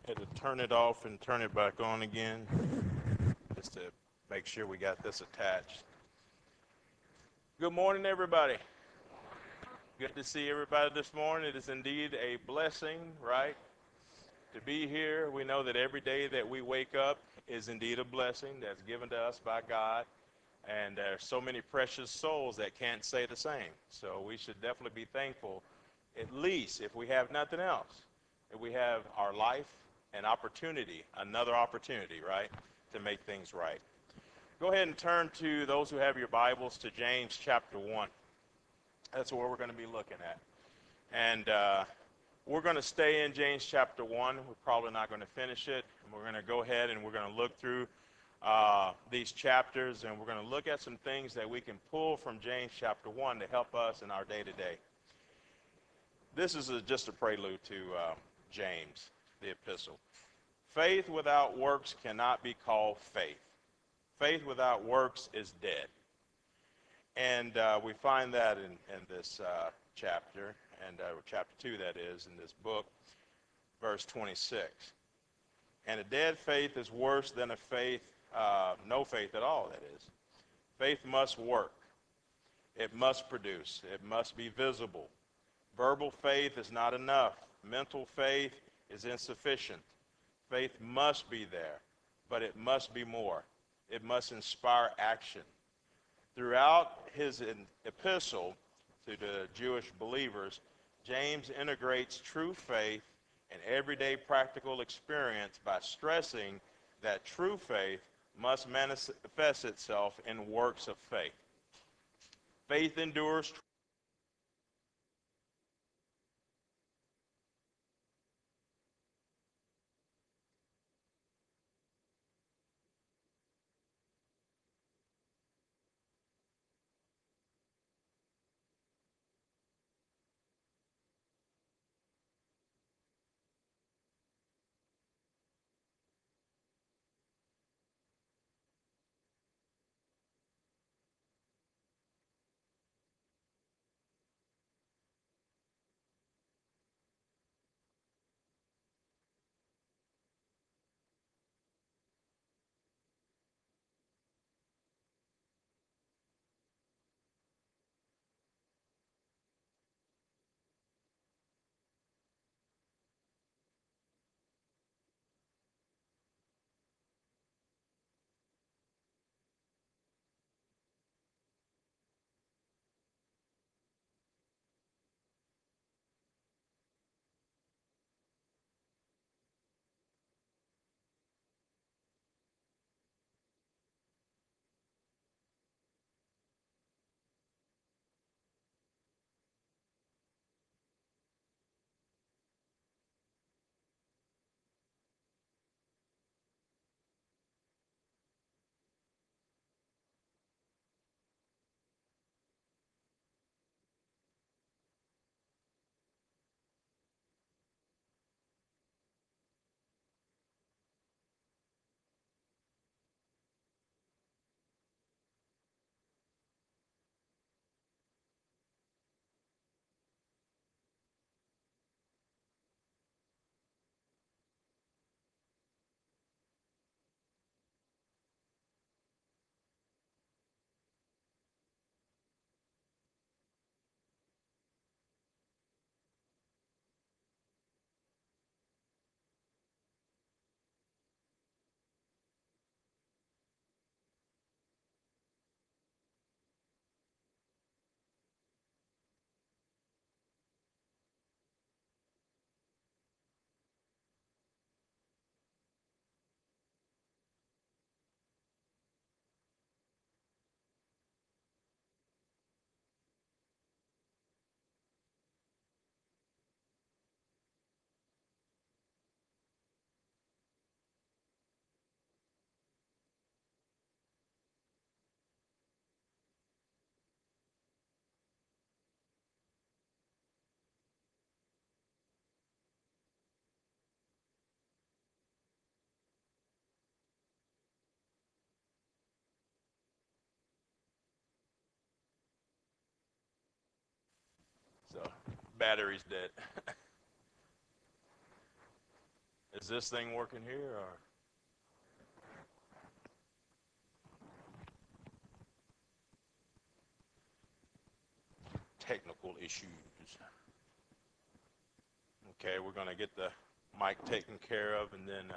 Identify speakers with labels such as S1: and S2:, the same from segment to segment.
S1: Had to turn it off and turn it back on again just to make sure we got this attached. Good morning, everybody. Good to see everybody this morning. It is indeed a blessing, right, to be here. We know that every day that we wake up is indeed a blessing that's given to us by God. And there's so many precious souls that can't say the same. So we should definitely be thankful, at least if we have nothing else, that we have our life and opportunity, another opportunity, right, to make things right. Go ahead and turn to those who have your Bibles to James chapter 1. That's what we're going to be looking at. And we're going to stay in James chapter 1. We're probably not going to finish it. And we're going to go ahead and we're going to look through these chapters, and we're going to look at some things that we can pull from James chapter 1 to help us in our day-to-day. This is just a prelude to James, the epistle. Faith without works cannot be called faith. Faith without works is dead. And we find that in this chapter, and chapter 2, that is, in this book, verse 26. And a dead faith is worse than a faith, no faith at all, that is. Faith must work. It must produce. It must be visible. Verbal faith is not enough. Mental faith is insufficient. Faith must be there, but it must be more. It must inspire action. Throughout his epistle to the Jewish believers, James integrates true faith and everyday practical experience by stressing that true faith must manifest itself in works of faith. Faith endures. So, battery's dead. Is this thing working here or? Technical issues. Okay, we're going to get the mic taken care of and then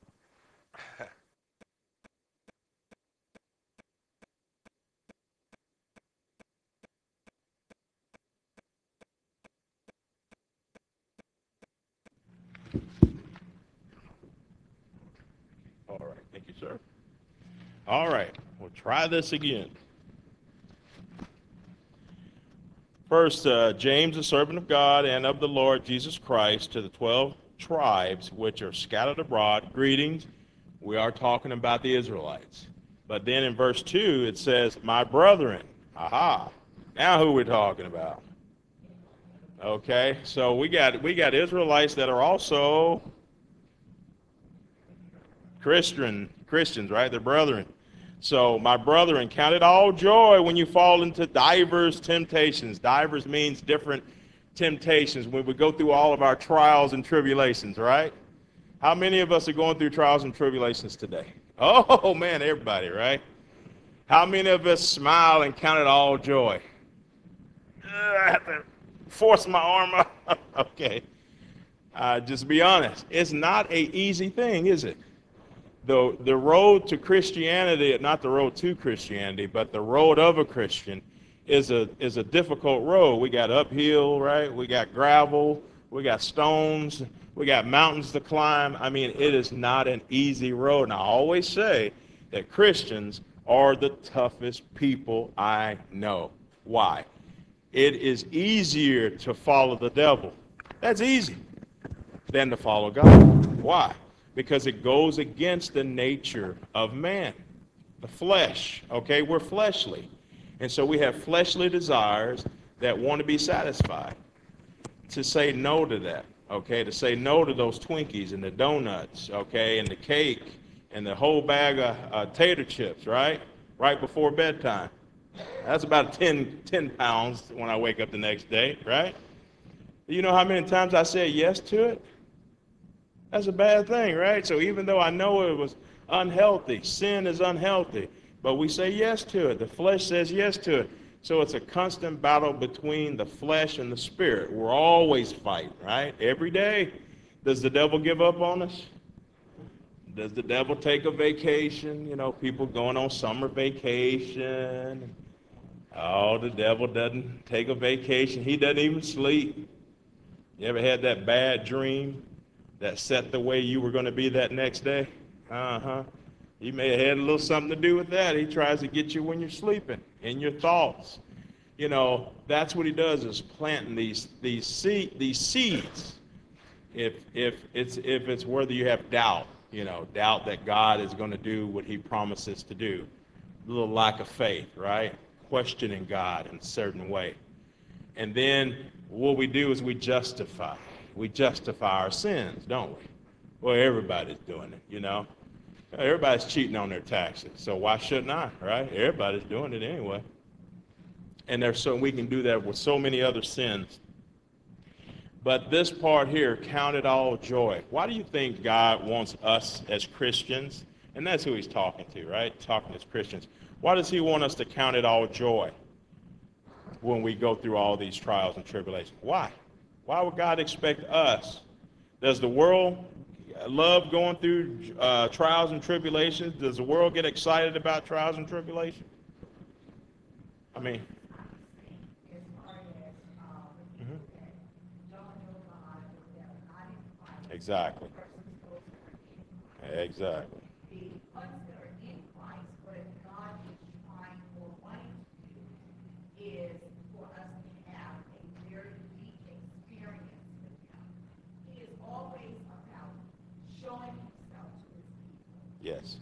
S1: all right, thank you, sir. All right, we'll try this again. First, James, a servant of God and of the Lord Jesus Christ, to the 12 tribes which are scattered abroad, greetings. We are talking about the Israelites. But then in verse 2, it says, my brethren. Aha. Now who we're talking about? Okay, so we got Israelites that are also Christians, right? They're brethren. So, my brethren, count it all joy when you fall into divers temptations. Divers means different temptations when we go through all of our trials and tribulations, right? How many of us are going through trials and tribulations today? Oh, man, everybody, right? How many of us smile and count it all joy? I have to force my arm up. Okay. Just be honest. It's not an easy thing, is it? The road to Christianity, not the road to Christianity, but the road of a Christian is a difficult road. We got uphill, right? We got gravel, we got stones, we got mountains to climb. I mean, it is not an easy road. And I always say that Christians are the toughest people I know. Why? It is easier to follow the devil. That's easy. Than to follow God. Why? Because it goes against the nature of man, the flesh. Okay, we're fleshly. And so we have fleshly desires that want to be satisfied. To say no to that, okay, to say no to those Twinkies and the donuts, okay, and the cake and the whole bag of tater chips, right? Right before bedtime. That's about 10 pounds when I wake up the next day, right? You know how many times I said yes to it? That's a bad thing, right? So even though I know it was unhealthy, sin is unhealthy, but we say yes to it. The flesh says yes to it. So it's a constant battle between the flesh and the spirit. We're always fighting, right? Every day. Does the devil give up on us? Does the devil take a vacation? You know, people going on summer vacation. Oh, the devil doesn't take a vacation. He doesn't even sleep. You ever had that bad dream that set the way you were going to be that next day? Uh-huh. He may have had a little something to do with that. He tries to get you when you're sleeping, in your thoughts. You know, that's what he does, is planting these seeds. If it's whether you have doubt, you know, doubt that God is going to do what he promises to do. A little lack of faith, right? Questioning God in a certain way. And then what we do is we justify. We justify our sins, don't we? Well, everybody's doing it, you know. Everybody's cheating on their taxes, so why shouldn't I, right? Everybody's doing it anyway. And we can do that with so many other sins. But this part here, count it all joy. Why do you think God wants us as Christians, and that's who he's talking to, right? Talking as Christians. Why does he want us to count it all joy when we go through all these trials and tribulations? Why? Why would God expect us? Does the world love going through trials and tribulations? Does the world get excited about trials and tribulations? I mean, exactly. Exactly. Yes.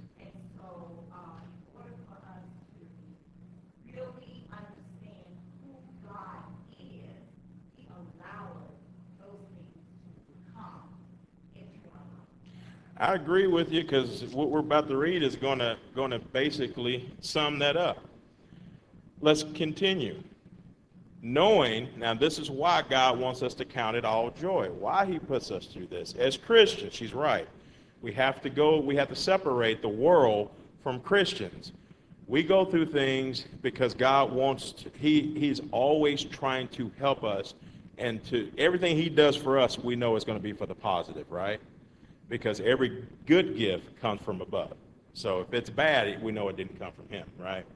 S1: I agree with you, because what we're about to read is going to basically sum that up. Let's continue. Knowing, now this is why God wants us to count it all joy, why he puts us through this. As Christians, she's right. We have to separate the world from Christians. We go through things because God wants to, he's always trying to help us, and to everything he does for us, we know it's going to be for the positive, right? Because every good gift comes from above. So if it's bad, we know it didn't come from him, right?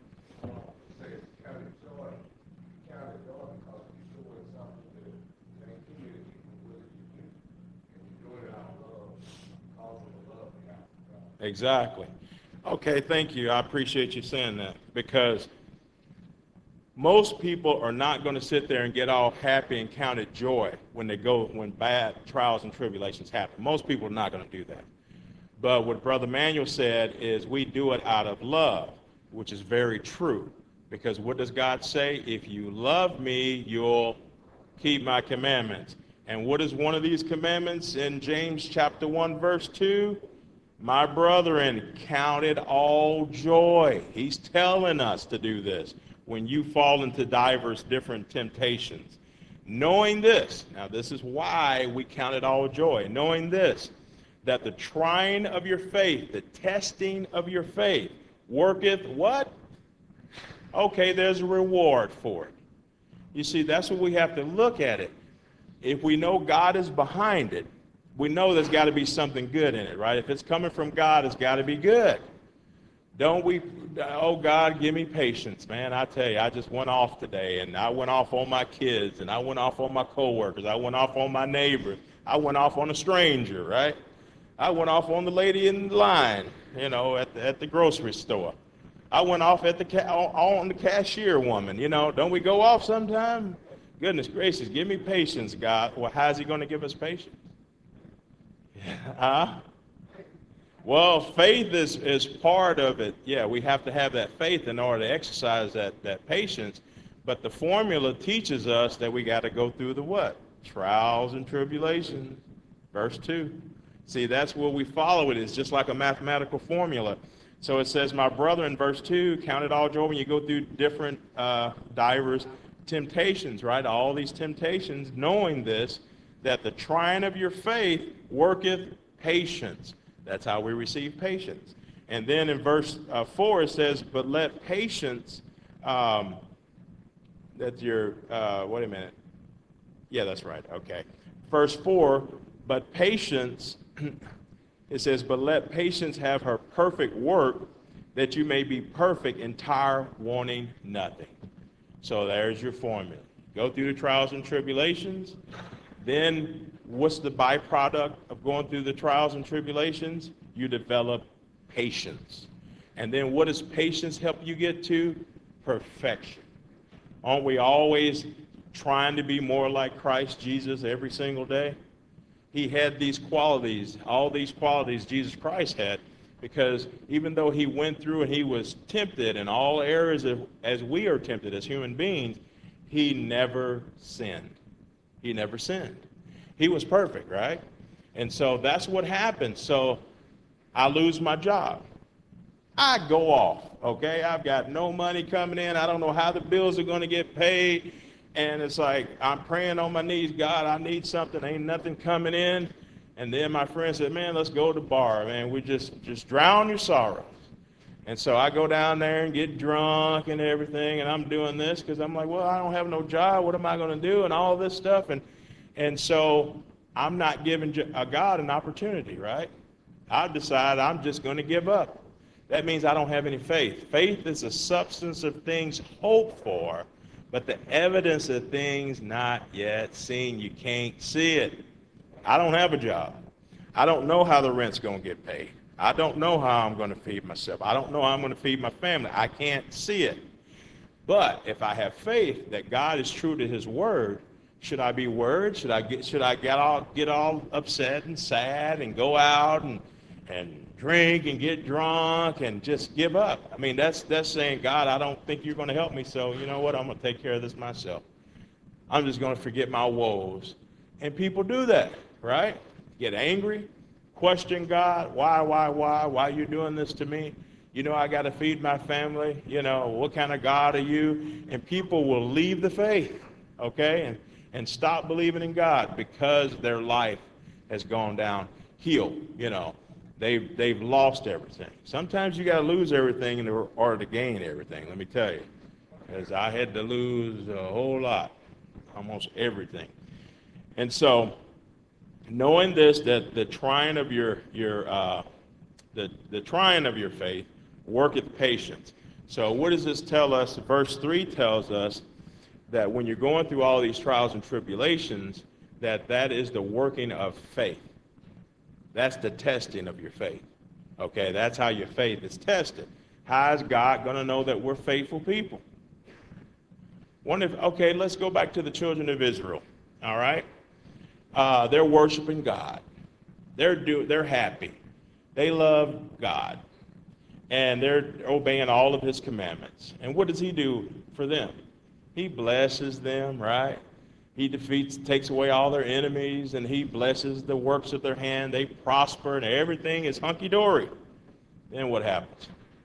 S1: Exactly. Okay, thank you. I appreciate you saying that, because most people are not going to sit there and get all happy and count it joy when bad trials and tribulations happen. Most people are not going to do that. But what Brother Manuel said is we do it out of love, which is very true. Because what does God say? If you love me, you'll keep my commandments. And what is one of these commandments in James chapter 1, verse 2? My brethren, count it all joy. He's telling us to do this when you fall into diverse different temptations. Knowing this, now this is why we count it all joy, knowing this, that the trying of your faith, the testing of your faith, worketh what? Okay, there's a reward for it. You see, that's what we have to look at it. If we know God is behind it, we know there's got to be something good in it, right? If it's coming from God, it's got to be good. Don't we, oh God, give me patience, man. I tell you, I just went off today, and I went off on my kids, and I went off on my coworkers, I went off on my neighbors, I went off on a stranger, right? I went off on the lady in the line, at the grocery store. I went off on the cashier woman, Don't we go off sometime? Goodness gracious, give me patience, God. Well, how's he going to give us patience? Well, faith is part of it. Yeah, we have to have that faith in order to exercise that patience. But the formula teaches us that we got to go through the what? Trials and tribulations. Verse 2. See, that's where we follow it. It's just like a mathematical formula. So it says, my brother, in verse 2, count it all joy when you go through different divers temptations, right? All these temptations, knowing this, that the trying of your faith worketh patience. That's how we receive patience. And then in verse 4 it says, but let patience, wait a minute. Yeah, that's right. Okay. Verse 4, but patience, it says, but let patience have her perfect work, that you may be perfect, entire, wanting nothing. So there's your formula. Go through the trials and tribulations. Then what's the byproduct of going through the trials and tribulations? You develop patience. And then what does patience help you get to? Perfection. Aren't we always trying to be more like Christ Jesus every single day? He had these qualities, all these qualities Jesus Christ had, because even though he went through and he was tempted in all areas as we are tempted as human beings, he never sinned. He never sinned. He was perfect, right? And so that's what happened. So I lose my job. I go off, okay? I've got no money coming in. I don't know how the bills are going to get paid. And it's like, I'm praying on my knees, God, I need something. Ain't nothing coming in. And then my friend said, man, let's go to the bar, man. We just drown your sorrows. And so I go down there and get drunk and everything, and I'm doing this because I'm like, well, I don't have no job. What am I going to do? And all this stuff. And so I'm not giving God an opportunity, right? I've decided I'm just going to give up. That means I don't have any faith. Faith is a substance of things hoped for, but the evidence of things not yet seen. You can't see it. I don't have a job. I don't know how the rent's going to get paid. I don't know how I'm going to feed myself. I don't know how I'm going to feed my family. I can't see it. But if I have faith that God is true to his word, should I be worried? Should I get all upset and sad and go out and drink and get drunk and just give up? I mean, that's saying, God, I don't think you're going to help me, so you know what? I'm going to take care of this myself. I'm just going to forget my woes. And people do that, right? Get angry, question God, why are you doing this to me? I got to feed my family. What kind of God are you? And people will leave the faith. okay, and stop believing in God because their life has gone downhill. You know, they've lost everything. Sometimes you got to lose everything in order to gain everything. Let me tell you, because I had to lose a whole lot, almost everything. And so, knowing this, that the trying of the trying of your faith worketh patience. So what does this tell us? Verse 3 tells us that when you're going through all these trials and tribulations, that is the working of faith. That's the testing of your faith. Okay, that's how your faith is tested. How is God going to know that we're faithful people? Okay, let's go back to the children of Israel. All right, they're worshiping God. They're happy. They love God, and they're obeying all of His commandments. And what does He do for them? He blesses them, right? He takes away all their enemies, and He blesses the works of their hand. They prosper, and everything is hunky-dory. Then what happens?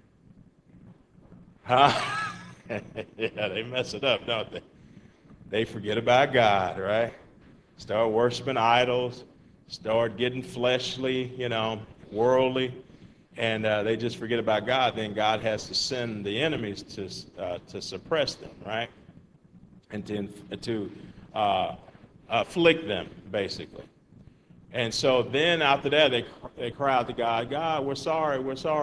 S1: Huh? Yeah, they mess it up, don't they? They forget about God, right? Start worshiping idols, start getting fleshly, worldly, and they just forget about God. Then God has to send the enemies to suppress them, right? And to afflict them, basically. And so then after that, they cry out to God, God, we're sorry,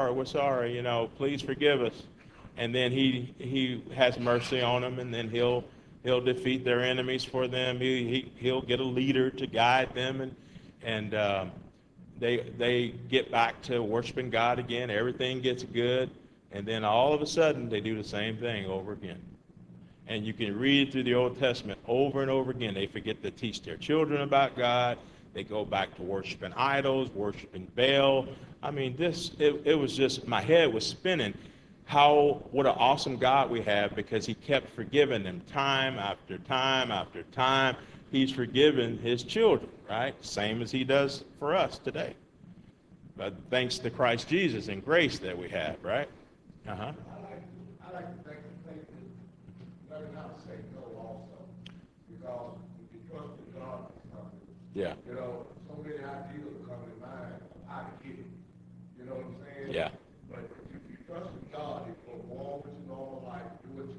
S1: please forgive us. And then he has mercy on them, and then he'll defeat their enemies for them. He'll get a leader to guide them, and they get back to worshiping God again. Everything gets good, and then all of a sudden they do the same thing over again. And you can read through the Old Testament over and over again. They forget to teach their children about God. They go back to worshiping idols, worshiping Baal. I mean, it was just, my head was spinning. What an awesome God we have, because He kept forgiving them time after time after time. He's forgiven His children, right? Same as He does for us today. But thanks to Christ Jesus and grace that we have, right? Uh-huh.
S2: I like to think learning how to say no also. Because if you trust in God for something,
S1: Yeah.
S2: So many ideas come to mind of how to get it. You know what I'm saying?
S1: Yeah.
S2: But if you trust in God, it will go on with your normal life, do what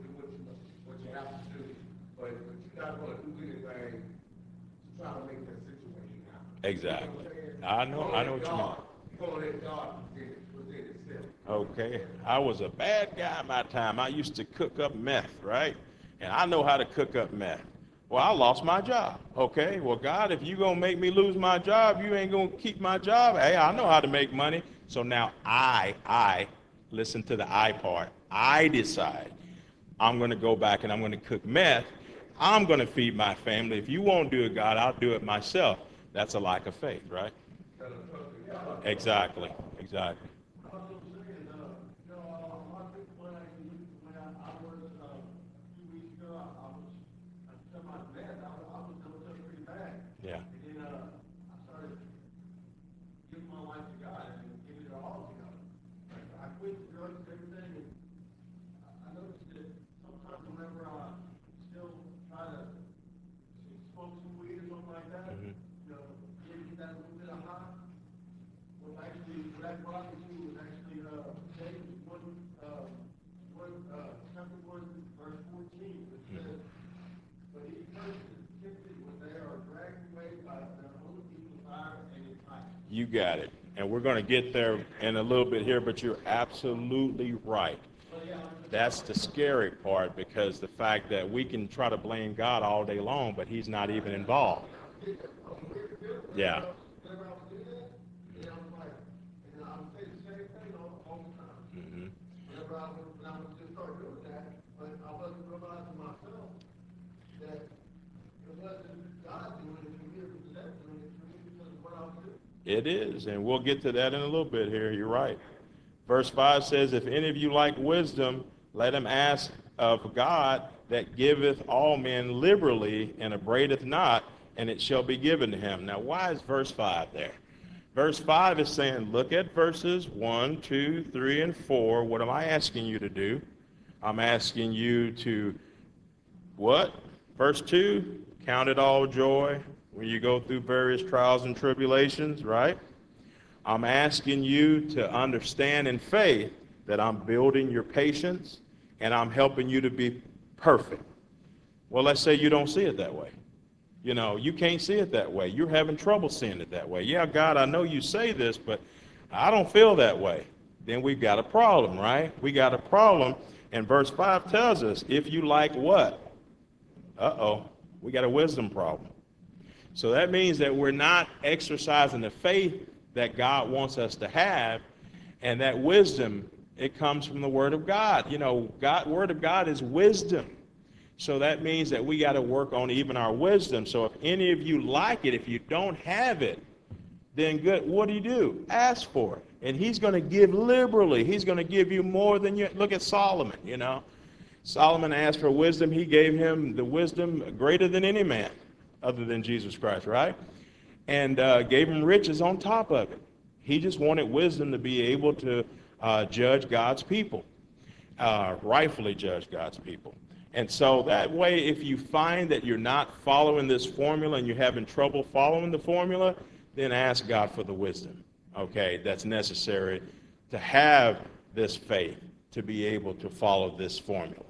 S2: you have to do. But you're not going to do anything to try to make that situation happen.
S1: Exactly.
S2: You know
S1: I know what you mean.
S2: You're going to let God present Himself.
S1: Okay. I was a bad guy at my time. I used to cook up meth, right? And I know how to cook up meth. Well, I lost my job. Okay. Well, God, if you're going to make me lose my job, you ain't going to keep my job. Hey, I know how to make money. So now I listen to the I part. I decide I'm going to go back and I'm going to cook meth. I'm going to feed my family. If you won't do it, God, I'll do it myself. That's a lack of faith, right? Exactly. Exactly. Yeah.
S2: And then I started giving my life to God and giving it all to God. I quit drugs and everything, and I noticed that sometimes whenever I still try to smoke some weed or something like that, maybe get that little bit of high, what that brought me to was actually James 1, chapter 1, verse 14, which says, but each person is tempted when they are dragged away by their own evil desire and enticement.
S1: You got it. And we're going to get there in a little bit here, but you're absolutely right. That's the scary part, because the fact that we can try to blame God all day long, but He's not even involved. Yeah. Mm-hmm.
S2: Whenever I was just start doing that, but I wasn't realizing myself that it wasn't God doing it to me, it was them doing it to me because of what I was doing.
S1: It is, and we'll get to that in a little bit here. You're right. Verse 5 says, if any of you lack wisdom, let him ask of God that giveth all men liberally and upbraideth not, and it shall be given to him. Now, why is verse 5 there? Verse 5 is saying, look at verses 1, 2, 3, and 4. What am I asking you to do? I'm asking you to what? Verse 2, count it all joy when you go through various trials and tribulations, right? I'm asking you to understand in faith that I'm building your patience and I'm helping you to be perfect. Well, let's say you don't see it that way. You know, you can't see it that way. You're having trouble seeing it that way. Yeah, God, I know you say this, but I don't feel that way. Then we've got a problem, right? We got a problem. And verse 5 tells us, if you like what? Uh-oh, we got a wisdom problem. So that means that we're not exercising the faith that God wants us to have, and that wisdom, it comes from the Word of God. You know, Word of God is wisdom. So that means that we got to work on even our wisdom. So if any of you like it, if you don't have it, then good. What do? Ask for it. And he's going to give liberally. He's going to give you more than you. Look at Solomon, you know. Solomon asked for wisdom. He gave him the wisdom greater than any man other than Jesus Christ, right? And gave him riches on top of it. He just wanted wisdom to be able to judge God's people, rightfully judge God's people. And so that way, if you find that you're not following this formula and you're having trouble following the formula, then ask God for the wisdom, okay, that's necessary to have this faith to be able to follow this formula.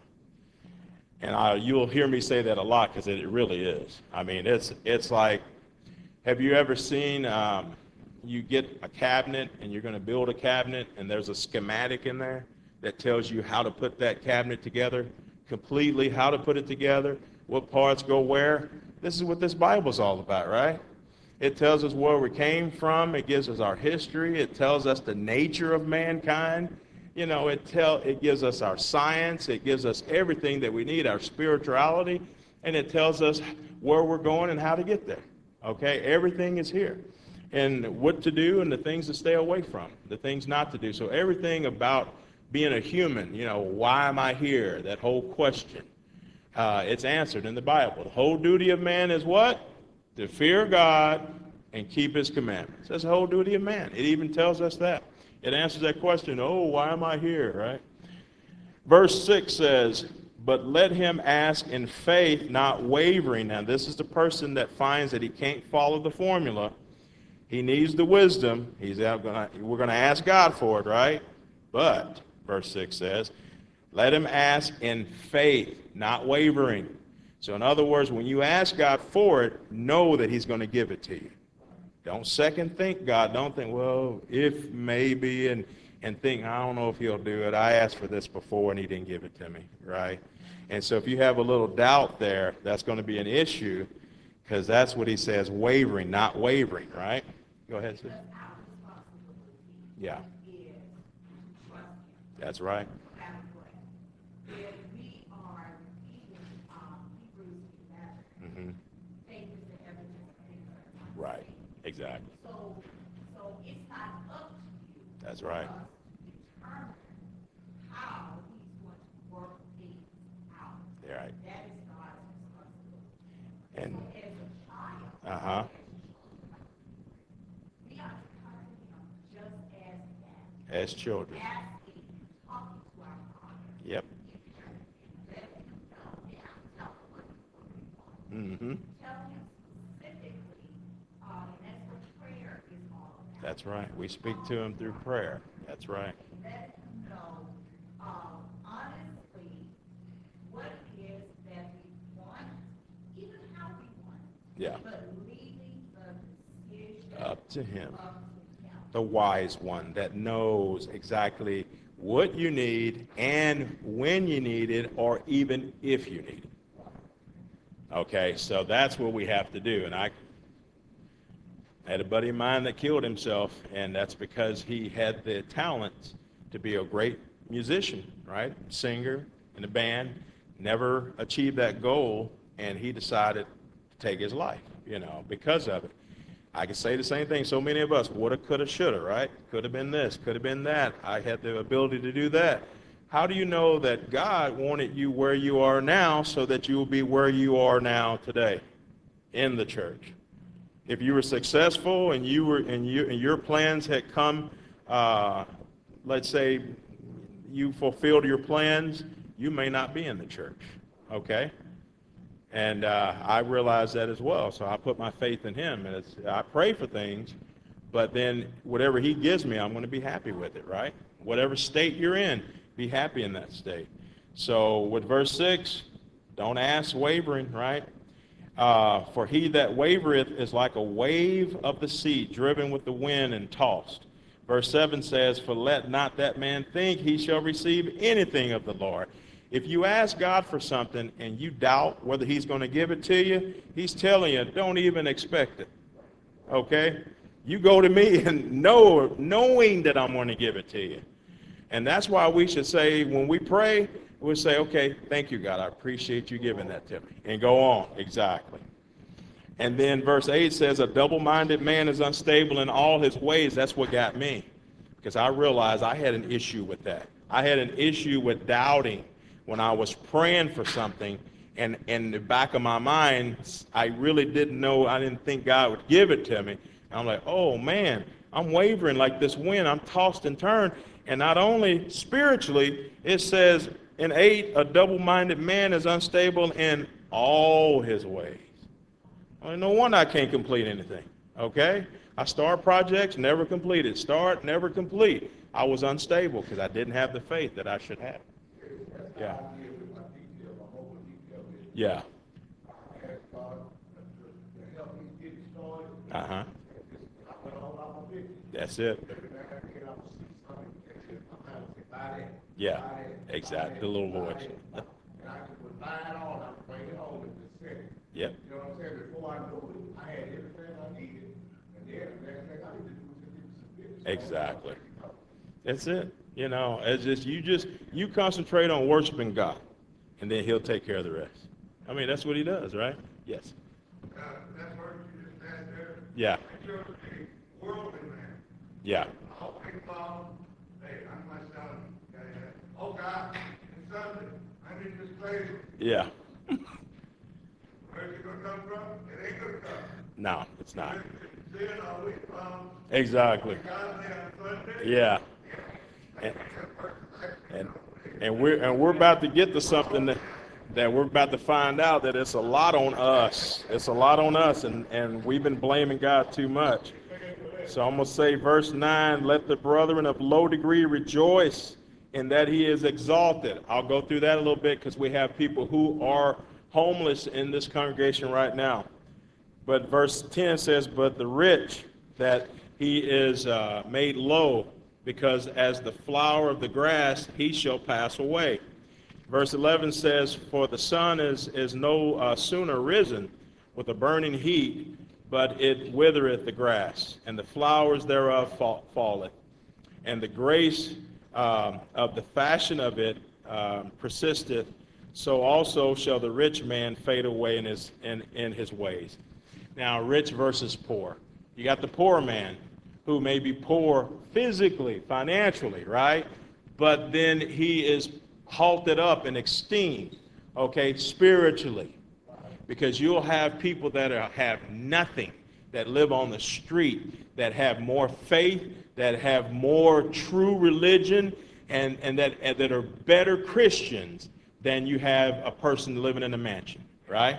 S1: And you'll hear me say that a lot because it really is. I mean, it's like, have you ever seen, you get a cabinet and you're going to build a cabinet and there's a schematic in there that tells you how to put that cabinet together, completely how to put it together, what parts go where. This is what this Bible's all about, right? It tells us where we came from. It gives us our history. It tells us the nature of mankind. You know, it gives us our science. It gives us everything that we need, our spirituality, and it tells us where we're going and how to get there. Okay, everything is here, and what to do and the things to stay away from, the things not to do. So everything about being a human, you know, why am I here? That whole question, it's answered in the Bible. The whole duty of man is what? To fear God and keep his commandments. That's the whole duty of man. It even tells us that. It answers that question, oh, why am I here, right? Verse 6 says, but let him ask in faith, not wavering. Now, this is the person that finds that he can't follow the formula. He needs the wisdom. We're going to ask God for it, right? But, verse 6 says, let him ask in faith, not wavering. So in other words, when you ask God for it, know that he's going to give it to you. Don't second think God. Don't think, well, if maybe, and think, I don't know if he'll do it. I asked for this before and he didn't give it to me, right? And so if you have a little doubt there, that's going to be an issue because that's what he says, wavering, not wavering, right? Go ahead, sis. Yeah. That's right. Right, exactly.
S3: So it's not up to you.
S1: That's right.
S3: To determine how he's going to work things out.
S1: Right.
S3: That is God's responsibility.
S1: And
S3: so as a child, we are to come to him just as that.
S1: As children.
S3: Asking, talking to our Father.
S1: Yep.
S3: Let him know. Tell him
S1: Mm-hmm.
S3: Tell him specifically. And that's what prayer is all about.
S1: That's right. We speak to him through prayer. That's right.
S3: Let him know honestly what it is that we want, even how we want.
S1: Yeah.
S3: But leaving the decision
S1: Up to him.
S3: up to him.
S1: The wise one that knows exactly what you need and when you need it or even if you need it. Okay, so that's what we have to do. And I had a buddy of mine that killed himself, and that's because he had the talent to be a great musician, right? Singer in a band, never achieved that goal, and he decided to take his life, you know, because of it. I can say the same thing. So many of us, woulda, coulda, shoulda, right? Could have been this, could have been that. I had the ability to do that. How do you know that God wanted you where you are now so that you will be where you are now today in the church? If you were successful and your plans had come, let's say you fulfilled your plans, you may not be in the church, okay? And I realized that as well. So I put my faith in him. And I pray for things, but then whatever he gives me, I'm going to be happy with it, right? Whatever state you're in, be happy in that state. So with verse 6, don't ask wavering, right? For he that wavereth is like a wave of the sea, driven with the wind and tossed. Verse 7 says, for let not that man think he shall receive anything of the Lord. If you ask God for something and you doubt whether he's going to give it to you, he's telling you, don't even expect it. Okay? You go to me and knowing that I'm going to give it to you. And that's why we should say, when we pray, we'll say, okay, thank you, God. I appreciate you giving that to me. And go on. Exactly. And then verse 8 says, a double-minded man is unstable in all his ways. That's what got me. Because I realized I had an issue with that. I had an issue with doubting when I was praying for something. And in the back of my mind, I really didn't know, I didn't think God would give it to me. And I'm like, oh, man, I'm wavering like this wind. I'm tossed and turned. And not only spiritually, it says in 8, a double-minded man is unstable in all his ways. Well, no wonder I can't complete anything, okay? I start projects, never completed. Start, never complete. I was unstable because I didn't have the faith that I should have. Yeah. Yeah. Uh-huh. That's it. Yeah, exactly. The little voice. Yep.
S2: You know what I'm saying? Before I knew it, I had everything I needed, and then the next thing I need to do is give some business.
S1: Exactly. That's it. You know, it's just you concentrate on worshiping God, and then He'll take care of the rest. I mean, that's what He does, right? Yes.
S2: That verse you just said there.
S1: Yeah.
S2: You're a worldly man.
S1: Yeah.
S2: I'll think about, hey, I'm my son. Oh God, it's Sunday. I need this place.
S1: Yeah.
S2: Where's it gonna come from? It ain't gonna come.
S1: No, it's not.
S2: Sin always found.
S1: Exactly.
S2: God day on Sunday.
S1: Yeah. And we're about to get to something that we're about to find out that it's a lot on us. It's a lot on us, and we've been blaming God too much. So I'm going to say verse 9, let the brethren of low degree rejoice in that he is exalted. I'll go through that a little bit because we have people who are homeless in this congregation right now. But verse 10 says, but the rich, that he is made low, because as the flower of the grass, he shall pass away. Verse 11 says, for the sun is no sooner risen with a burning heat, but it withereth the grass, and the flowers thereof falleth. And the grace of the fashion of it persisteth, so also shall the rich man fade away in his ways. Now, rich versus poor. You got the poor man, who may be poor physically, financially, right? But then he is halted up in esteem, okay, spiritually. Because you'll have people that have nothing, that live on the street, that have more faith, that have more true religion, and that are better Christians than you have a person living in a mansion, right?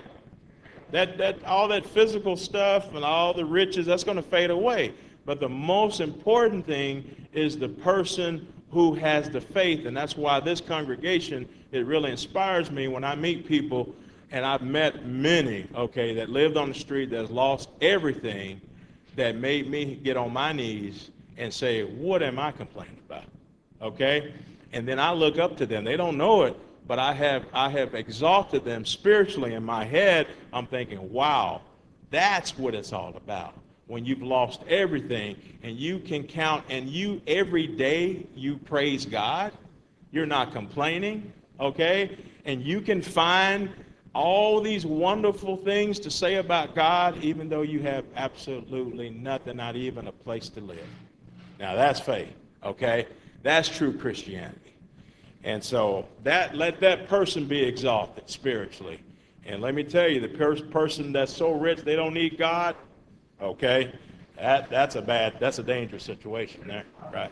S1: That all that physical stuff and all the riches, that's going to fade away. But the most important thing is the person who has the faith, and that's why this congregation, it really inspires me when I meet people, and I've met many, okay, that lived on the street, that's lost everything, that made me get on my knees and say, what am I complaining about? Okay? And then I look up to them. They don't know it, but I have exalted them spiritually in my head. I'm thinking, wow, that's what it's all about. When you've lost everything and you can count, and you every day you praise God, you're not complaining, okay? And you can find all these wonderful things to say about God, even though you have absolutely nothing, not even a place to live. Now that's faith, okay? That's true Christianity. And so let that person be exalted spiritually. And let me tell you, the person that's so rich they don't need God, okay, that's a dangerous situation there, right?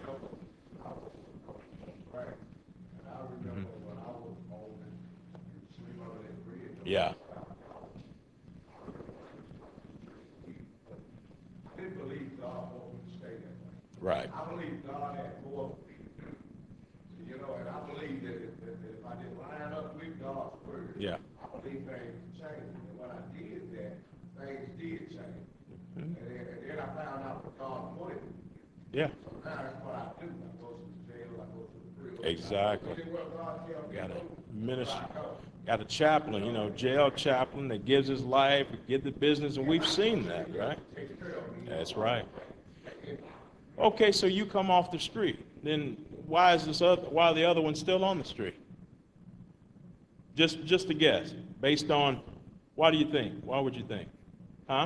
S2: And I remember when I was old and sleep under that bridge.
S1: Yeah. Yeah.
S2: I believe things change. And when I did that, things did change.
S1: Mhm.
S2: And then I found out what God wanted me to do.
S1: Yeah.
S2: So now that's what I do. I go to the jail, I go to the prison.
S1: Exactly.
S2: Anywhere God tells me to
S1: Got a
S2: go,
S1: ministry,
S2: I go.
S1: got a chaplain, jail chaplain that gives his life, give the business, and we've seen that, right?
S2: Takes care of me.
S1: That's right. Okay, so you come off the street. Then why are the other ones still on the street? Just a guess, based on, why do you think? Why would you think? Huh?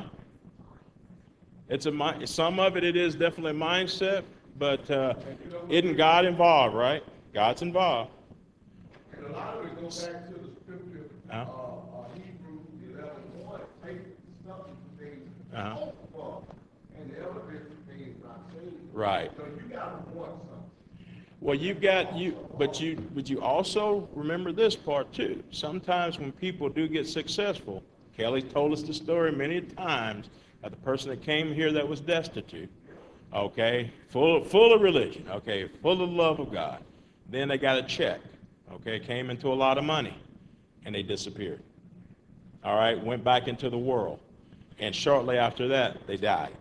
S1: Some of it is definitely a mindset, but isn't God involved, right? God's involved.
S2: And a lot of it goes back to the scripture,
S1: Uh-huh.
S2: Hebrews 11:1, take the substance of things
S1: Uh-huh.
S2: hoped for, and the evidence of things not seen.
S1: Right.
S2: So you gotta want something.
S1: Well, but you also remember this part too. Sometimes when people do get successful, Kelly told us the story many times of the person that came here that was destitute, okay, full of religion, okay, full of the love of God. Then they got a check, okay, came into a lot of money, and they disappeared. All right, went back into the world, and shortly after that, they died.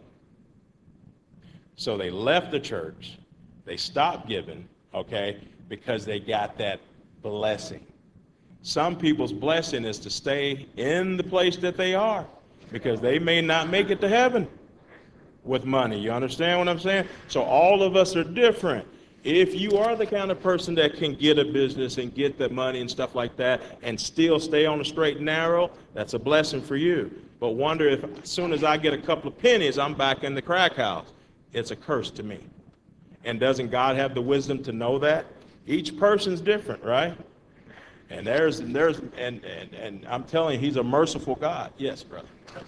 S1: So they left the church, they stopped giving, okay, because they got that blessing. Some people's blessing is to stay in the place that they are because they may not make it to heaven with money. You understand what I'm saying? So all of us are different. If you are the kind of person that can get a business and get the money and stuff like that and still stay on the straight and narrow, that's a blessing for you. But wonder if as soon as I get a couple of pennies, I'm back in the crack house. It's a curse to me. And doesn't God have the wisdom to know that? Each person's different, right? And and I'm telling you, he's a merciful God. Yes, brother.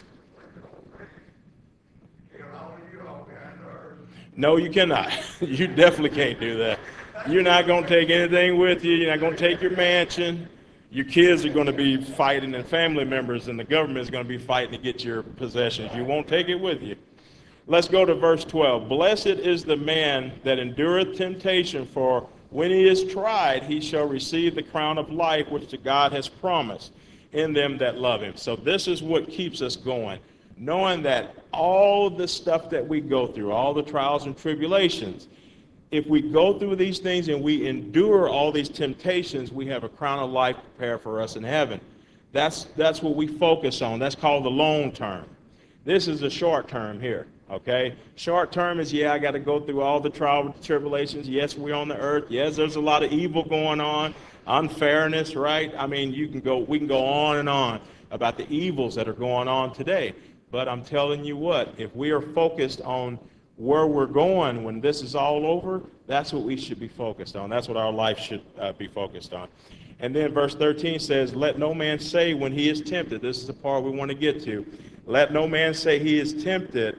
S1: No, you cannot. You definitely can't do that. You're not going to take anything with you. You're not going to take your mansion. Your kids are going to be fighting, and family members, and the government is going to be fighting to get your possessions. You won't take it with you. Let's go to verse 12. Blessed is the man that endureth temptation, for when he is tried, he shall receive the crown of life which the God has promised in them that love him. So this is what keeps us going, knowing that all the stuff that we go through, all the trials and tribulations, if we go through these things and we endure all these temptations, we have a crown of life prepared for us in heaven. That's what we focus on. That's called the long term. This is the short term here. Okay, short term is, I got to go through all the trials and tribulations. Yes, we're on the earth. Yes, there's a lot of evil going on, unfairness, right? I mean, we can go on and on about the evils that are going on today. But I'm telling you what, if we are focused on where we're going when this is all over, that's what we should be focused on. That's what our life should be focused on. And then verse 13 says, let no man say when he is tempted. This is the part we want to get to. Let no man say he is tempted.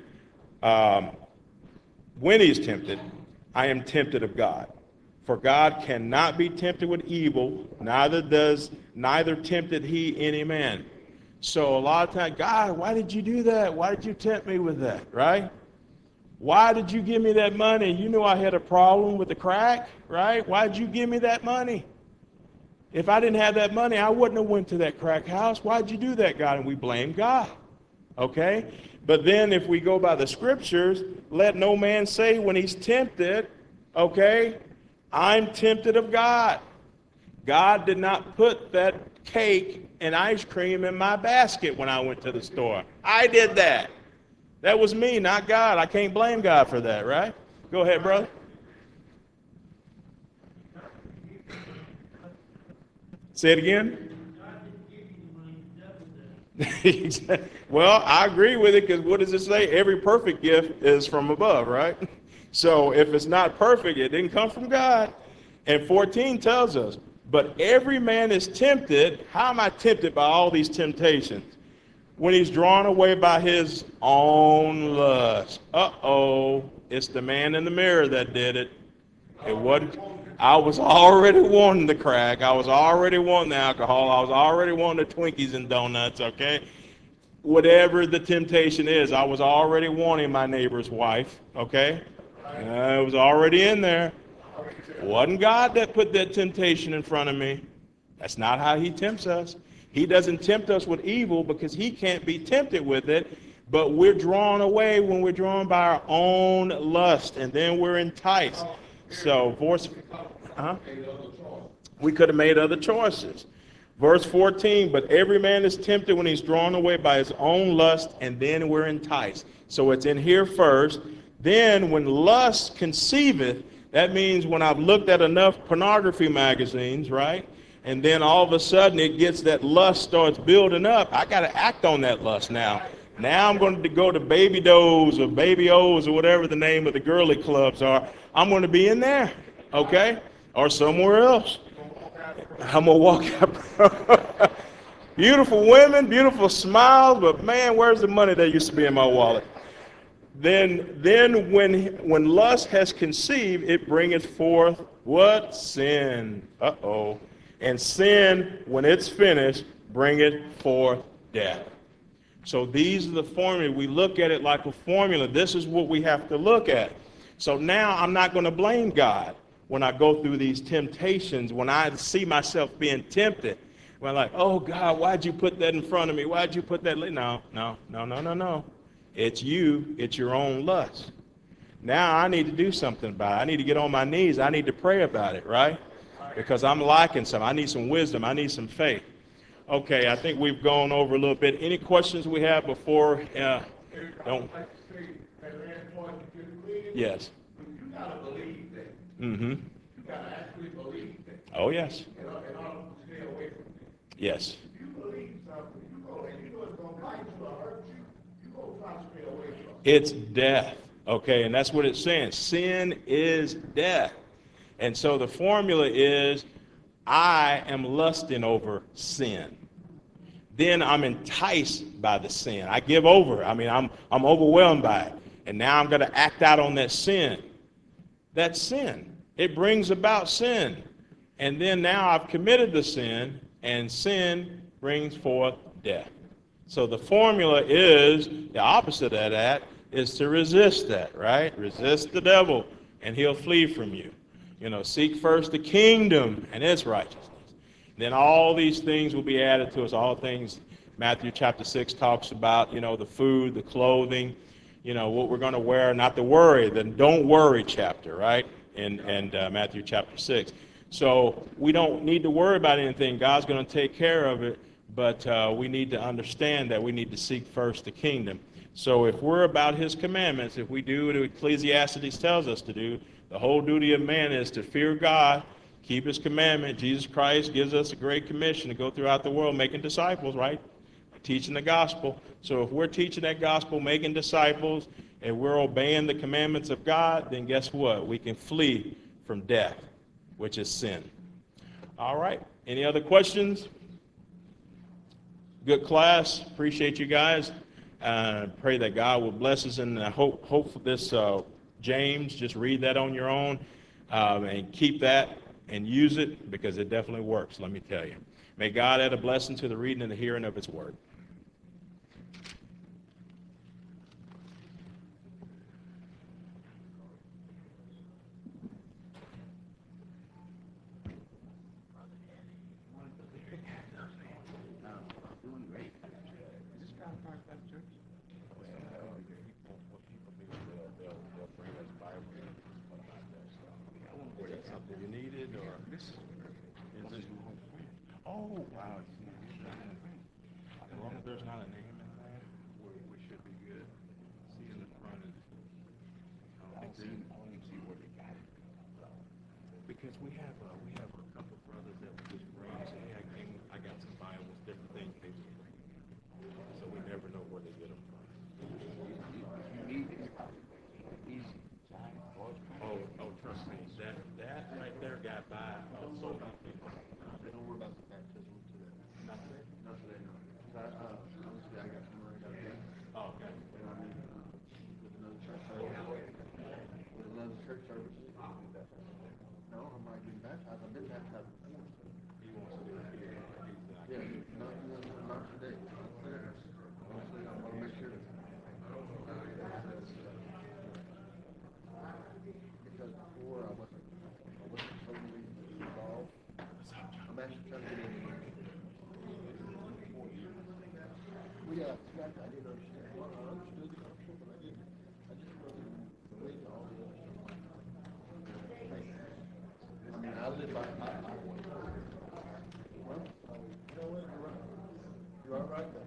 S1: When he is tempted, I am tempted of God. For God cannot be tempted with evil, neither tempted he any man. So a lot of times, God, why did you do that? Why did you tempt me with that, right? Why did you give me that money? You knew I had a problem with the crack, right? Why did you give me that money? If I didn't have that money, I wouldn't have went to that crack house. Why did you do that, God? And we blame God, okay? But then if we go by the scriptures, let no man say when he's tempted, okay, I'm tempted of God. God did not put that cake and ice cream in my basket when I went to the store. I did that. That was me, not God. I can't blame God for that, right? Go ahead, brother. Say it again. Well, I agree with it because what does it say? Every perfect gift is from above, right? So if it's not perfect, it didn't come from God. And 14 tells us, but every man is tempted. How am I tempted by all these temptations? When he's drawn away by his own lust. Uh-oh, it's the man in the mirror that did it. It wasn't. I was already wanting the crack. I was already wanting the alcohol. I was already wanting the Twinkies and donuts, okay? Whatever the temptation is, I was already wanting my neighbor's wife, okay? It was already in there. It wasn't God that put that temptation in front of me. That's not how he tempts us. He doesn't tempt us with evil because he can't be tempted with it, but we're drawn away when we're drawn by our own lust, and then we're enticed. So, we could have made other choices. Verse 14, but every man is tempted when he's drawn away by his own lust, and then we're enticed. So it's in here first. Then when lust conceiveth, that means when I've looked at enough pornography magazines, right? And then all of a sudden it gets that lust starts building up. I got to act on that lust now. Now I'm going to go to Baby Does or Baby O's or whatever the name of the girly clubs are. I'm going to be in there, okay? Or somewhere else. I'm going to walk out. Beautiful women, beautiful smiles, but man, where's the money that used to be in my wallet? Then when lust has conceived, it bringeth forth what? Sin. Uh-oh. And sin, when it's finished, bringeth forth death. So these are the formula. We look at it like a formula. This is what we have to look at. So now I'm not going to blame God when I go through these temptations, when I see myself being tempted. When I'm like, oh, God, why'd you put that in front of me? Why'd you put that? No. It's you. It's your own lust. Now I need to do something about it. I need to get on my knees. I need to pray about it, right? Because I'm lacking some. I need some wisdom. I need some faith. Okay, I think we've gone over a little bit. Any questions we have before? Don't. Yes.
S2: You gotta believe that.
S1: Mm-hmm.
S2: You gotta actually believe that.
S1: Oh, yes.
S2: In order to stay away from it.
S1: Yes.
S2: If you believe something, you go and you know it's gonna bite you or hurt you, you go try to stay away from it.
S1: It's death. Okay, and that's what it's saying. Sin is death. And so the formula is I am lusting over sin. Then I'm enticed by the sin. I give over. I mean, I'm overwhelmed by it. And now I'm going to act out on that sin. That's sin. It brings about sin. And then now I've committed the sin, and sin brings forth death. So the formula is, the opposite of that is to resist that, right? Resist the devil, and he'll flee from you. You know, seek first the kingdom and its righteousness. Then all these things will be added to us. All things Matthew chapter 6 talks about, you know, the food, the clothing, you know, what we're going to wear, not to worry, the don't worry chapter, right? In Matthew chapter 6. So we don't need to worry about anything. God's going to take care of it, but we need to understand that we need to seek first the kingdom. So if we're about his commandments, if we do what Ecclesiastes tells us to do, the whole duty of man is to fear God, keep his commandment. Jesus Christ gives us a great commission to go throughout the world making disciples, right? Teaching the gospel. So if we're teaching that gospel, making disciples, and we're obeying the commandments of God, then guess what? We can flee from death, which is sin. All right. Any other questions? Good class. Appreciate you guys. Pray that God will bless us, and hope this James, just read that on your own and keep that and use it, because it definitely works, let me tell you. May God add a blessing to the reading and the hearing of his word. Something you needed, or oh wow, as long as there's not a name in there, we should be good. See in the front, I want to see where they got it, because we have a couple brothers that would just bring and say, hey, I got some Bibles, different things they would bring, so we never know where they get them from. Oh, trust me, that right there got by so many people.
S2: Don't worry about the baptism today.
S1: Not today?
S2: Not today, no. Honestly, I got some money to do.
S1: Oh, okay.
S2: And I mean, with another church service. No, I'm not getting baptized. I've been baptized before.
S1: He wants to do it here.
S2: Yeah, not today. Honestly, I want to make sure. Because before I wasn't totally involved. I'm actually trying to get in. I didn't understand. Well, I understood the gospel, but I just wasn't believing all the other stuff. I mean, I live by, well, you know what, you're right. You are right, though.